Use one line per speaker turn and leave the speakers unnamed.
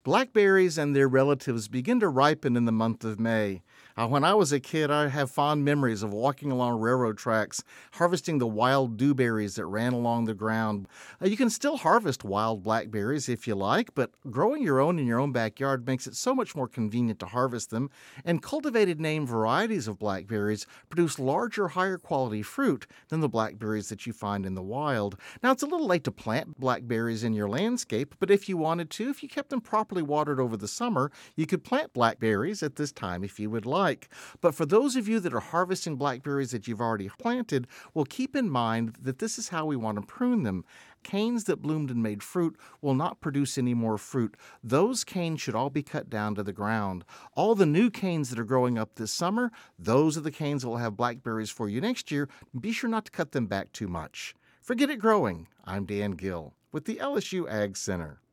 Blackberries and their relatives begin to ripen in the month of May. When I was a kid, I have fond memories of walking along railroad tracks, harvesting the wild dewberries that ran along the ground. You can still harvest wild blackberries if you like, but growing your own in your own backyard makes it so much more convenient to harvest them, and cultivated name varieties of blackberries produce larger, higher quality fruit than the blackberries that you find in the wild. Now, it's a little late to plant blackberries in your landscape, but if you wanted to, if you kept them properly watered over the summer, you could plant blackberries at this time if you would like. But for those of you that are harvesting blackberries that you've already planted, well, keep in mind that this is how we want to prune them. Canes that bloomed and made fruit will not produce any more fruit. Those canes should all be cut down to the ground. All the new canes that are growing up this summer, those are the canes that will have blackberries for you next year. Be sure not to cut them back too much. Forget it growing. I'm Dan Gill with the LSU Ag Center.